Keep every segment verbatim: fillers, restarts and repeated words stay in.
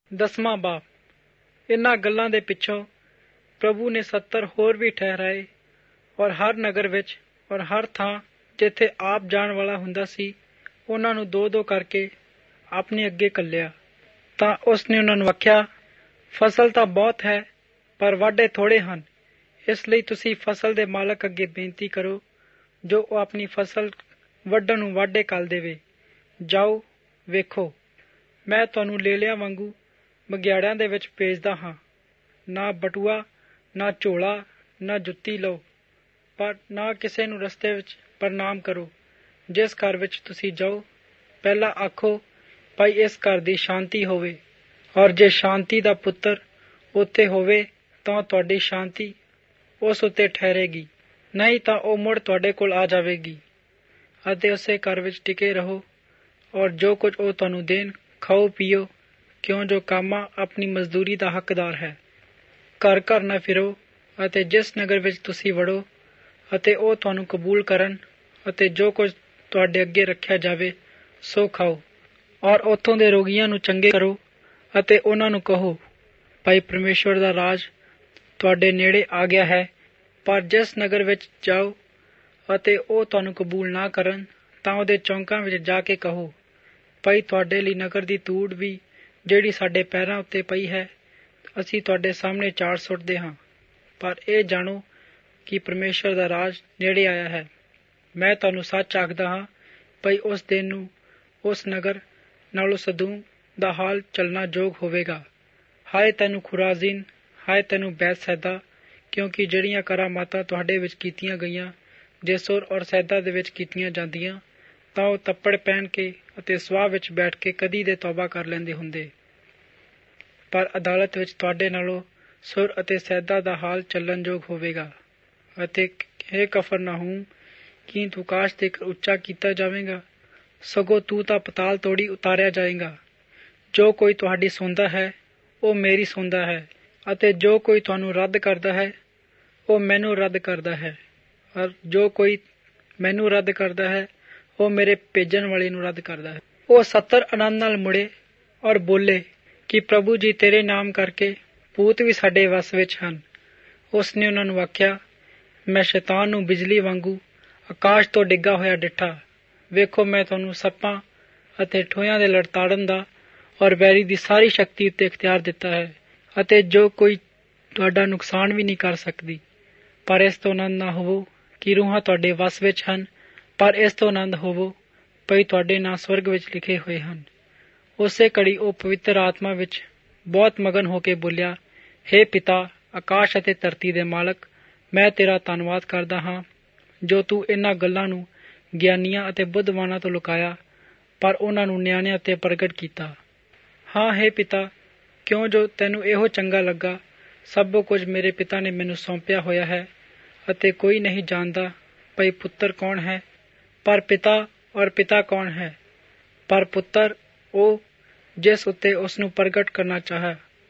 ਦਸਵਾਂ ਬਾਬ। ਇਨ੍ਹਾਂ ਗੱਲਾਂ ਦੇ ਪਿੱਛੋਂ ਪ੍ਰਭੂ ਨੇ ਸੱਤਰ ਹੋਰ ਵੀ ਠਹਿਰਾਏ ਔਰ ਹਰ ਨਗਰ ਵਿੱਚ ਔਰ ਹਰ ਥਾਂ ਜਿੱਥੇ ਆਪ ਜਾਣ ਵਾਲਾ ਹੁੰਦਾ ਸੀ ਉਹਨਾਂ ਨੂੰ ਦੋ ਦੋ ਕਰਕੇ ਆਪਣੇ ਅੱਗੇ ਘੱਲਿਆ। ਤਾਂ ਉਸ ਨੇ ਉਹਨਾਂ ਨੂੰ ਆਖਿਆ, ਫਸਲ ਤਾਂ ਬਹੁਤ ਹੈ ਪਰ ਵਾਢੇ ਥੋੜ੍ਹੇ ਹਨ। ਇਸ ਲਈ ਤੁਸੀਂ ਫਸਲ ਦੇ ਮਾਲਕ ਅੱਗੇ ਬੇਨਤੀ ਕਰੋ ਜੋ ਉਹ ਆਪਣੀ ਫਸਲ ਵੱਢਣ ਨੂੰ ਵਾਢੇ ਘੱਲ ਦੇਵੇ। ਜਾਓ, ਵੇਖੋ, ਮੈਂ ਤੁਹਾਨੂੰ ਲੇਲਿਆਂ ਵਾਂਗੂ ਬਘਿਆੜਿਆਂ ਦੇ ਵਿੱਚ ਭੇਜਦਾ ਹਾਂ। ਨਾ ਬਟੂਆ, ਨਾ ਝੋਲਾ, ਨਾ ਜੁੱਤੀ ਲਓ, ਪਰ ਨਾ ਕਿਸੇ ਨੂੰ ਰਸਤੇ ਵਿੱਚ ਪ੍ਰਣਾਮ ਕਰੋ। ਜਿਸ ਘਰ ਵਿੱਚ ਤੁਸੀਂ ਜਾਓ ਪਹਿਲਾਂ ਆਖੋ, ਭਾਈ ਇਸ ਘਰ ਦੀ ਸ਼ਾਂਤੀ ਹੋਵੇ। ਔਰ ਜੇ ਸ਼ਾਂਤੀ ਦਾ ਪੁੱਤਰ ਉੱਥੇ ਹੋਵੇ ਤਾਂ ਤੁਹਾਡੀ ਸ਼ਾਂਤੀ ਉਸ ਉੱਤੇ ਠਹਿਰੇਗੀ, ਨਹੀਂ ਤਾਂ ਉਹ ਮੁੜ ਤੁਹਾਡੇ ਕੋਲ ਆ ਜਾਵੇਗੀ। ਅਤੇ ਉਸੇ ਘਰ ਵਿੱਚ ਟਿਕੇ ਰਹੋ ਔਰ ਜੋ ਕੁਝ ਉਹ ਤੁਹਾਨੂੰ ਦੇਣ ਖਾਓ ਪੀਓ, ਕਿਉਂ ਜੋ ਕਾਮਾ ਆਪਣੀ ਮਜ਼ਦੂਰੀ ਦਾ ਹੱਕਦਾਰ ਹੈ। ਘਰ ਘਰ ਨਾ ਫਿਰੋ, ਅਤੇ ਜਿਸ ਨਗਰ ਵਿੱਚ ਤੁਸੀਂ ਵੜੋ ਅਤੇ ਉਹ ਤੁਹਾਨੂੰ ਕਬੂਲ ਕਰਨ ਅਤੇ ਜੋ ਕੁਝ ਤੁਹਾਡੇ ਅੱਗੇ ਰੱਖਿਆ ਜਾਵੇ ਸੋ ਖਾਓ। ਔਰ ਉੱਥੋਂ ਦੇ ਰੋਗੀਆਂ ਨੂੰ ਚੰਗੇ ਕਰੋ ਅਤੇ ਉਹਨਾਂ ਨੂੰ ਕਹੋ, ਭਾਈ ਪਰਮੇਸ਼ਵਰ ਦਾ ਰਾਜ ਤੁਹਾਡੇ ਨੇੜੇ ਆ ਗਿਆ ਹੈ। ਪਰ ਜਿਸ ਨਗਰ ਵਿੱਚ ਜਾਓ ਅਤੇ ਉਹ ਤੁਹਾਨੂੰ ਕਬੂਲ ਨਾ ਕਰਨ ਤਾਂ ਉਹਦੇ ਚੌਂਕਾਂ ਵਿੱਚ ਜਾ ਕੇ ਕਹੋ, ਭਾਈ ਤੁਹਾਡੇ ਲਈ ਨਗਰ ਦੀ ਧੂੜ ਵੀ ਜਿਹੜੀ ਸਾਡੇ ਪੈਰਾਂ ਉੱਤੇ ਪਈ ਹੈ ਅਸੀਂ ਤੁਹਾਡੇ ਸਾਹਮਣੇ ਝਾੜ ਸੁੱਟਦੇ ਹਾਂ। ਪਰ ਇਹ ਜਾਣੋ ਕਿ ਪਰਮੇਸ਼ਵਰ ਦਾ ਰਾਜ ਨੇੜੇ ਆਇਆ ਹੈ। ਮੈਂ ਤੁਹਾਨੂੰ ਸੱਚ ਆਖਦਾ ਹਾਂ, ਭਾਈ ਉਸ ਦਿਨ ਨੂੰ ਉਸ ਨਗਰ ਨਾਲੋਂ ਸਦੂਮ ਦਾ ਹਾਲ ਚੱਲਣਾ ਯੋਗ ਹੋਵੇਗਾ। ਹਾਏ ਤੈਨੂੰ ਖੁਰਾਜ਼ੀਨ, ਹਾਏ ਤੈਨੂੰ ਬੈਤਸੈਦਾ, ਕਿਉਂਕਿ ਜਿਹੜੀਆਂ ਕਰਾਮਾਤਾਂ ਤੁਹਾਡੇ ਵਿੱਚ ਕੀਤੀਆਂ ਗਈਆਂ ਜੇ ਸੁਰ ਔਰ ਸੈਦਾ ਦੇ ਵਿੱਚ ਕੀਤੀਆਂ ਜਾਂਦੀਆਂ ਤਾਂ ਉਹ ਤੱਪੜ ਪਹਿਨ ਕੇ ਅਤੇ ਸਵਾਹ ਵਿੱਚ ਬੈਠ ਕੇ ਕਦੀ ਦੇ ਤੌਬਾ ਕਰ ਲੈਂਦੇ ਹੁੰਦੇ। ਪਰ ਅਦਾਲਤ ਵਿੱਚ ਤੁਹਾਡੇ ਨਾਲੋਂ ਸੁਰ ਅਤੇ ਸੈਦਾ ਦਾ ਹਾਲ ਚੱਲਣਯੋਗ ਹੋਵੇਗਾ। ਅਤੇ ਹੇ ਕਫਰਨਾਹੂਮ, ਕੀ ਤੂੰ ਕਾਸ਼ ਦੇ ਉੱਚਾ ਕੀਤਾ ਜਾਵੇਗਾ? ਸਗੋਂ ਤੂੰ ਤਾਂ ਪਤਾਲ ਤੋੜੀ ਉਤਾਰਿਆ ਜਾਏਗਾ। ਜੋ ਕੋਈ ਤੁਹਾਡੀ ਸੁਣਦਾ ਹੈ ਉਹ ਮੇਰੀ ਸੁਣਦਾ ਹੈ, ਅਤੇ ਜੋ ਕੋਈ ਤੁਹਾਨੂੰ ਰੱਦ ਕਰਦਾ ਹੈ ਉਹ ਮੈਨੂੰ ਰੱਦ ਕਰਦਾ ਹੈ, ਔਰ ਜੋ ਕੋਈ ਮੈਨੂੰ ਰੱਦ ਕਰਦਾ ਹੈ ਉਹ ਮੇਰੇ ਭੇਜਣ ਵਾਲੇ ਨੂੰ ਰੱਦ ਕਰਦਾ ਹੈ। ਉਹ ਸੱਤਰ ਆਨੰਦ ਨਾਲ ਮੁੜੇ ਔਰ ਬੋਲੇ ਕਿ ਪ੍ਰਭੂ ਜੀ, ਤੇਰੇ ਨਾਮ ਕਰਕੇ ਭੂਤ ਵੀ ਸਾਡੇ ਵੱਸ ਵਿੱਚ ਹਨ। ਉਸ ਨੇ ਉਹਨਾਂ ਨੂੰ ਆਖਿਆ, ਮੈਂ ਸ਼ੈਤਾਨ ਨੂੰ ਬਿਜਲੀ ਵਾਂਗੂ ਆਕਾਸ਼ ਤੋਂ ਡਿੱਗਾ ਹੋਇਆ ਡਿੱਠਾ। ਵੇਖੋ, ਮੈਂ ਤੁਹਾਨੂੰ ਸੱਪਾਂ ਅਤੇ ਠੋਇਆਂ ਦੇ ਲੜਤਾੜਨ ਦਾ ਔਰ ਵੈਰੀ ਦੀ ਸਾਰੀ ਸ਼ਕਤੀ ਉੱਤੇ ਇਖਤਿਆਰ ਦਿੱਤਾ ਹੈ, ਅਤੇ ਜੋ ਕੋਈ ਤੁਹਾਡਾ ਨੁਕਸਾਨ ਵੀ ਨਹੀਂ ਕਰ ਸਕਦੀ। ਪਰ ਇਸ ਤੋਂ ਆਨੰਦ ਨਾ ਹੋਵੋ ਕਿ ਰੂਹਾਂ ਤੁਹਾਡੇ ਵੱਸ ਵਿੱਚ ਹਨ, ਪਰ ਇਸ ਤੋਂ ਆਨੰਦ ਹੋਵੋ ਭਈ ਤੁਹਾਡੇ ਨਾਂ ਸਵਰਗ ਵਿੱਚ ਲਿਖੇ ਹੋਏ ਹਨ। ਉਸੇ ਘੜੀ ਉਹ ਪਵਿੱਤਰ ਆਤਮਾ ਵਿੱਚ ਬਹੁਤ ਮਗਨ ਹੋ ਕੇ ਬੋਲਿਆ, ਹੇ ਪਿਤਾ, ਆਕਾਸ਼ ਅਤੇ ਧਰਤੀ ਦੇ ਮਾਲਕ, ਮੈਂ ਤੇਰਾ ਧੰਨਵਾਦ ਕਰਦਾ ਹਾਂ ਜੋ ਤੂੰ ਇਹਨਾਂ ਗੱਲਾਂ ਨੂੰ ਗਿਆਨੀਆਂ ਅਤੇ ਬੁੱਧਵਾਨਾਂ ਤੋਂ ਲੁਕਾਇਆ ਪਰ ਉਹਨਾਂ ਨੂੰ ਨਿਆਣਿਆਂ ਉੱਤੇ ਪ੍ਰਗਟ ਕੀਤਾ। ਹਾਂ ਹੇ ਪਿਤਾ, ਕਿਉਂ ਜੋ ਤੈਨੂੰ ਇਹੋ ਚੰਗਾ ਲੱਗਾ। ਸਭ ਕੁਝ ਮੇਰੇ ਪਿਤਾ ਨੇ ਮੈਨੂੰ ਸੌਂਪਿਆ ਹੋਇਆ ਹੈ, ਅਤੇ ਕੋਈ ਨਹੀਂ ਜਾਣਦਾ ਭਈ ਪੁੱਤਰ ਕੌਣ ਹੈ ਪਰ ਪਿਤਾ, ਔਰ ਪਿਤਾ ਕੌਣ ਹੈ ਪਰ ਪੁੱਤਰ ਉਹ ਜਿਸ ਉੱਤੇ ਉਸ ਨੂੰ ਪ੍ਰਗਟ ਕਰਨਾ ਚਾਹਿਆ।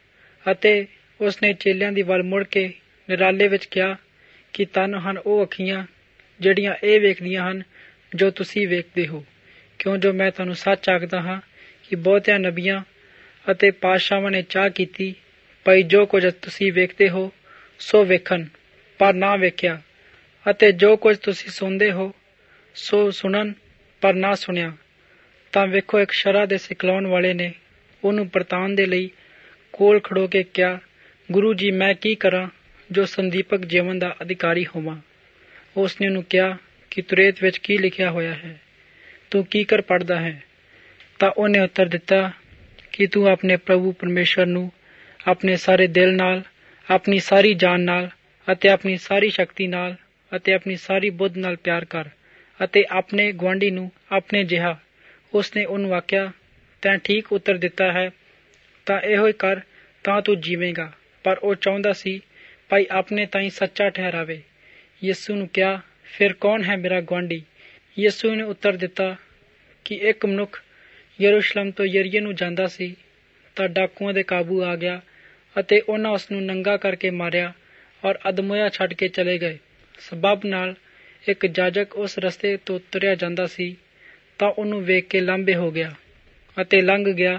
ਅਤੇ ਉਸ ਨੇ ਚੇਲਿਆਂ ਦੀ ਵੱਲ ਮੁੜ ਕੇ ਨਿਰਾਲੇ ਵਿੱਚ ਕਿਹਾ ਕਿ ਧੰਨ ਹਨ ਉਹ ਅੱਖੀਆਂ ਜਿਹੜੀਆਂ ਇਹ ਵੇਖਦੀਆਂ ਹਨ ਜੋ ਤੁਸੀਂ ਵੇਖਦੇ ਹੋ, ਕਿਉਂ ਜੋ ਮੈਂ ਤੁਹਾਨੂੰ ਸੱਚ ਆਖਦਾ ਹਾਂ ਕਿ ਬਹੁਤਿਆਂ ਨਬੀਆਂ ਅਤੇ ਪਾਤਸ਼ਾਹਾਂ ਨੇ ਚਾਹ ਕੀਤੀ ਭਾਈ ਜੋ ਕੁਝ ਤੁਸੀਂ ਵੇਖਦੇ ਹੋ ਸੋ ਵੇਖਣ, ਪਰ ਨਾ ਵੇਖਿਆ, ਅਤੇ ਜੋ ਕੁਝ ਤੁਸੀਂ ਸੁਣਦੇ ਹੋ ਸੋ ਸੁਣਨ, ਪਰ ਨਾ ਸੁਣਿਆ। ਤਾਂ ਵੇਖੋ, ਇੱਕ ਸ਼ਰ੍ਹਾ ਦੇ ਸਿਖਲਾਉਣ ਵਾਲੇ ਨੇ ਉਹਨੂੰ ਪਰਤਾਉਣ ਦੇ ਲਈ ਕੋਲ ਖੜੋ ਕੇ ਕਿਹਾ, ਗੁਰੂ ਜੀ, ਮੈਂ ਕੀ ਕਰਾਂ ਜੋ ਸੰਦੀਪਕ ਜੀਵਨ ਦਾ ਅਧਿਕਾਰੀ ਹੋਵਾਂ। ਉਸ ਨੇ ਉਹਨੂੰ ਕਿਹਾ ਕਿ ਤੁਰੇਤ ਵਿੱਚ ਕੀ ਲਿਖਿਆ ਹੋਇਆ ਹੈ, ਤੂੰ ਕੀ ਕਰ ਪੜ੍ਹਦਾ ਹੈ? ਤਾਂ ਉਹਨੇ ਉੱਤਰ ਦਿੱਤਾ ਕਿ ਤੂੰ ਆਪਣੇ ਪ੍ਰਭੂ ਪਰਮੇਸ਼ਵਰ ਨੂੰ ਆਪਣੇ ਸਾਰੇ ਦਿਲ ਨਾਲ, ਆਪਣੀ ਸਾਰੀ ਜਾਨ ਨਾਲ ਅਤੇ ਆਪਣੀ ਸਾਰੀ ਸ਼ਕਤੀ ਨਾਲ ਅਤੇ ਆਪਣੀ ਸਾਰੀ ਬੁੱਧ ਨਾਲ ਪਿਆਰ ਕਰ, ਅਤੇ ਆਪਣੇ ਗੁਆਂਢੀ ਨੂੰ ਆਪਣੇ ਜਿਹਾ। ਉਸ ਨੇ ਉਹਨੂੰ ਆਖਿਆ, ਤੈਂ ਠੀਕ ਉੱਤਰ ਦਿੱਤਾ ਹੈ, ਤਾਂ ਇਹੋ ਹੀ ਕਰ ਤਾਂ ਤੂੰ ਜੀਵੇਂਗਾ। ਪਰ ਉਹ ਚਾਹੁੰਦਾ ਸੀ ਭਾਈ ਆਪਣੇ ਤਾਈਂ ਸੱਚਾ ਠਹਿਰਾਵੇ। ਯਿਸੂ ਨੂੰ ਕਿਹਾ, ਫਿਰ ਕੌਣ ਹੈ ਮੇਰਾ ਗੁਆਂਢੀ? ਯਿਸੂ ਨੇ ਉੱਤਰ ਦਿੱਤਾ ਕਿ ਇੱਕ ਮਨੁੱਖ ਯਰੂਸ਼ਲਮ ਤੋਂ ਯਰੀਹੋ ਨੂੰ ਜਾਂਦਾ ਸੀ ਤਾਂ ਡਾਕੂਆਂ ਦੇ ਕਾਬੂ ਆ ਗਿਆ ਅਤੇ ਉਹਨਾਂ ਉਸ ਨੂੰ ਨੰਗਾ ਕਰਕੇ ਮਾਰਿਆ ਔਰ ਅਧਮੋਇਆ ਛੱਡ ਕੇ ਚਲੇ ਗਏ। ਸਬੱਬ ਨਾਲ ਇੱਕ ਜਾਜਕ ਉਸ ਰਸਤੇ ਤੋਂ ਤੁਰਿਆ ਜਾਂਦਾ ਸੀ ਤਾਂ ਉਹਨੂੰ ਵੇਖ ਕੇ ਲਾਂਭੇ ਹੋ ਗਿਆ ਅਤੇ ਲੰਘ ਗਿਆ।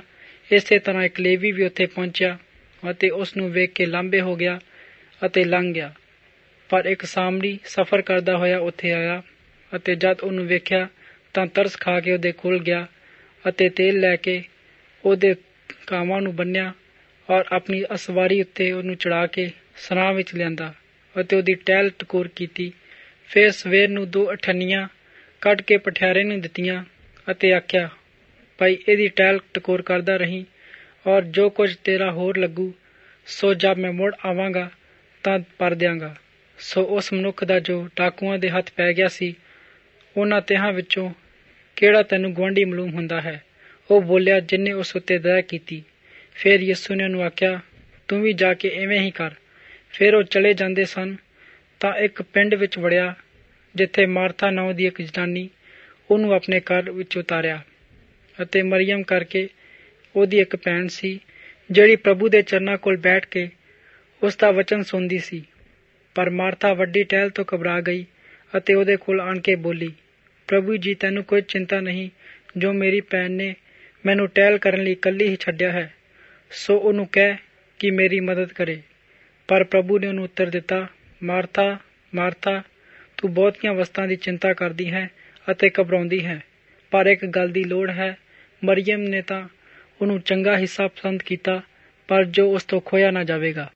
ਇਸੇ ਤਰ੍ਹਾਂ ਇੱਕ ਲੇਵੀ ਵੀ ਉੱਥੇ ਪਹੁੰਚਿਆ ਅਤੇ ਉਸ ਨੂੰ ਵੇਖ ਕੇ ਲਾਂਭੇ ਹੋ ਗਿਆ ਅਤੇ ਲੰਘ ਗਿਆ। ਪਰ ਇੱਕ ਸਾਮਰੀ ਸਫ਼ਰ ਕਰਦਾ ਹੋਇਆ ਉੱਥੇ ਆਇਆ ਅਤੇ ਜਦ ਉਹਨੂੰ ਵੇਖਿਆ ਤਾਂ ਤਰਸ ਖਾ ਕੇ ਉਹਦੇ ਕੋਲ ਗਿਆ ਅਤੇ ਤੇਲ ਲੈ ਕੇ ਉਹਦੇ ਕਾਵਾਂ ਨੂੰ ਬੰਨ੍ਹਿਆ ਔਰ ਆਪਣੀ ਅਸਵਾਰੀ ਉੱਤੇ ਉਹਨੂੰ ਚੜ੍ਹਾ ਕੇ ਸਰਾਂ ਵਿੱਚ ਲਿਆਂਦਾ ਅਤੇ ਉਹਦੀ ਟਹਿਲ ਟਕੋਰ ਕੀਤੀ। ਫਿਰ ਸਵੇਰ ਨੂੰ ਦੋ ਅਠੰਨੀਆਂ ਕੱਢ ਕੇ ਪਠਿਆਰੇ ਨੂੰ ਦਿੱਤੀਆਂ ਅਤੇ ਆਖਿਆ, ਭਾਈ ਇਹਦੀ ਟਹਿਲ ਟਕੋਰ ਕਰਦਾ ਰਹੀਂ ਔਰ ਜੋ ਕੁਝ ਤੇਰਾ ਹੋਰ ਲੱਗੂ ਸੋ ਜਦ ਮੈਂ ਮੁੜ ਆਵਾਂਗਾ ਤਾਂ ਭਰ ਦਿਆਂਗਾ। ਸੋ ਉਸ ਮਨੁੱਖ ਦਾ ਜੋ ਡਾਕੂਆਂ ਦੇ ਹੱਥ ਪੈ ਗਿਆ ਸੀ, ਉਹਨਾਂ ਤਿਹਾਂ ਵਿੱਚੋਂ ਕਿਹੜਾ ਤੈਨੂੰ ਗੁਆਂਢੀ ਮਾਲੂਮ ਹੁੰਦਾ ਹੈ? ਉਹ ਬੋਲਿਆ, ਜਿਹਨੇ ਉਸ ਉੱਤੇ ਦਇਆ ਕੀਤੀ। ਫਿਰ ਯਿਸੂ ਨੇ ਉਹਨੂੰ ਆਖਿਆ, ਤੂੰ ਵੀ ਜਾ ਕੇ ਇਵੇਂ ਹੀ ਕਰ। ਫਿਰ ਉਹ ਚਲੇ ਜਾਂਦੇ ਸਨ ਤਾਂ ਇੱਕ ਪਿੰਡ ਵਿੱਚ ਵੜਿਆ ਜਿੱਥੇ ਮਾਰਥਾ ਨਾਂ ਦੀ ਇੱਕ ਜਨਾਨੀ ਉਹਨੂੰ ਆਪਣੇ ਘਰ ਵਿੱਚ ਉਤਾਰਿਆ ਅਤੇ ਮਰੀਅਮ ਕਰਕੇ ਉਹਦੀ ਇੱਕ ਭੈਣ ਸੀ, ਜਿਹੜੀ ਪ੍ਰਭੂ ਦੇ ਚਰਨਾਂ ਕੋਲ ਬੈਠ ਕੇ ਉਸ ਦਾ ਵਚਨ ਸੁਣਦੀ ਸੀ। ਪਰ ਮਾਰਥਾ ਵੱਡੀ ਟਹਿਲ ਤੋਂ ਘਬਰਾ ਗਈ ਅਤੇ ਉਹਦੇ ਕੋਲ ਆਣ ਕੇ ਬੋਲੀ, ਪ੍ਰਭੂ ਜੀ, ਤੈਨੂੰ ਕੋਈ ਚਿੰਤਾ ਨਹੀਂ ਜੋ ਮੇਰੀ ਭੈਣ ਨੇ ਮੈਨੂੰ ਟਹਿਲ ਕਰਨ ਲਈ ਇਕੱਲੀ ਹੀ ਛੱਡਿਆ ਹੈ, ਸੋ ਉਹਨੂੰ ਕਹਿ ਕਿ ਮੇਰੀ ਮਦਦ ਕਰੇ। ਪਰ ਪ੍ਰਭੂ ਨੇ ਉਹਨੂੰ ਉੱਤਰ ਦਿੱਤਾ, ਮਾਰਥਾ ਮਾਰਥਾ, ਤੂੰ ਬਹੁਤੀਆਂ ਵਸਤਾਂ ਦੀ ਚਿੰਤਾ ਕਰਦੀ ਹੈ ਅਤੇ ਘਬਰਾਉਂਦੀ ਹੈ, ਪਰ ਇੱਕ ਗੱਲ ਦੀ ਲੋੜ ਹੈ। ਮਰੀਅਮ ਨੇ ਤਾਂ ਉਹਨੂੰ ਚੰਗਾ ਹਿੱਸਾ ਪਸੰਦ ਕੀਤਾ, ਪਰ ਜੋ ਉਸ ਤੋਂ ਖੋਇਆ ਨਾ ਜਾਵੇਗਾ।